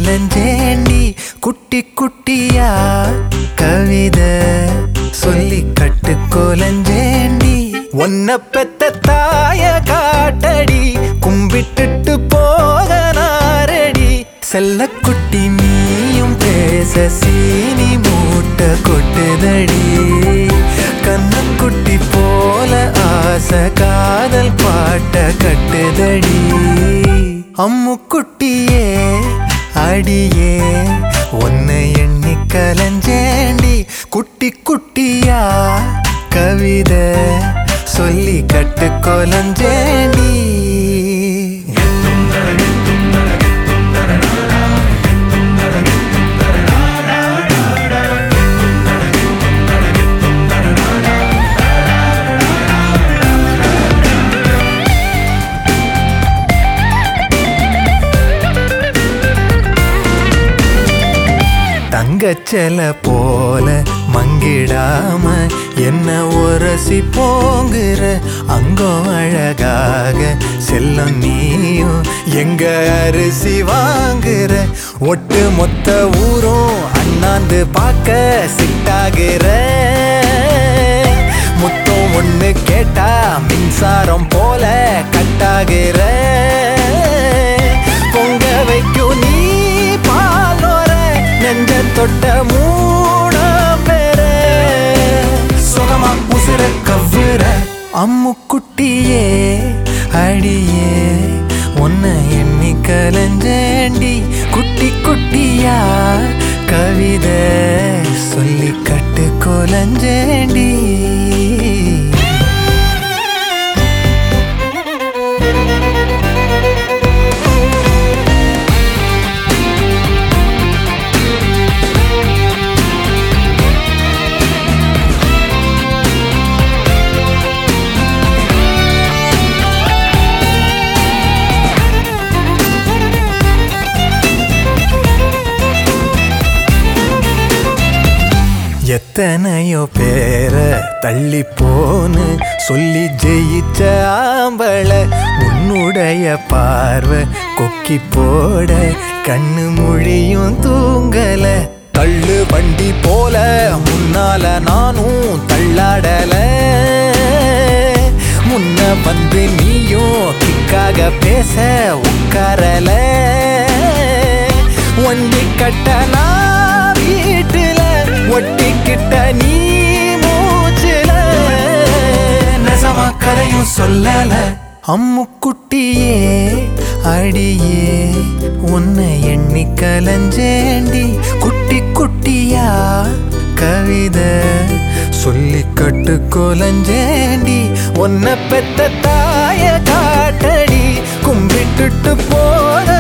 கலஞ்சேண்டி குட்டி குட்டியா கவிதை சொல்லி கட்டு கொலஞ்சேண்டி ஒன்ன பெத்த தாய காட்டடி கும்பிட்டுட்டு போக நாரடி செல்ல குட்டி நீயும் பேச சீனி மூட்டை கொட்டுதடி கண்ணக்குட்டி போல ஆசை காதல் பாட்ட கட்டுதடி அம்முக்குட்டியே அடியே உன்னை எண்ணி கலஞ்சேண்டி குட்டி குட்டியா கவிதை சொல்லி கட்டு கொலஞ்சேண்டி தங்கச்சல போல மங்கிடாம என்ன உரசி போங்குற அங்கோ அழகாக செல்லம் நீயும் எங்க அரிசி வாங்குற ஒட்டு மொத்த ஊரும் அண்ணாந்து பார்க்க சிட்டாகிற முத்தம் ஒண்ணு கேட்டா மின்சாரம் போல கட்டாகிற பொங்க வைக்கும் நீ பாலோர நெஞ்ச தொட்ட மூண பேர சுகமா உசுர கவ்வுற அம்முக்குட்டியே அடியே உன்னை எண்ணி கலஞ்சேண்டி குட்டி குட்டியா கவிதை சொல்லி கட்டு கொலஞ்சேண்டி எத்தனையோ பேர தள்ளி போன்னு சொல்லி ஜெயிச்ச ஆம்பள உன்னுடைய பார்வை கொக்கி போட கண்ணு மொழியும் தூங்கல தள்ளு வண்டி போல முன்னால நானும் தள்ளாடல முன்ன வந்து நீயும் கிக்காக பேச உட்காரல வண்டி கட்டனா வீட்டுல ஒட்டிக்கிட்ட நீ மூச்சுல நெசமா கதையும் சொல்லல அம்முக்குட்டியே அடியே உன்னை எண்ணி கலஞ்சேண்டி குட்டி குட்டியா கவிதை சொல்லி கட்டு கொலஞ்சேண்டி உன்னை பெத்த தாய காட்டடி கும்பிட்டுட்டு போக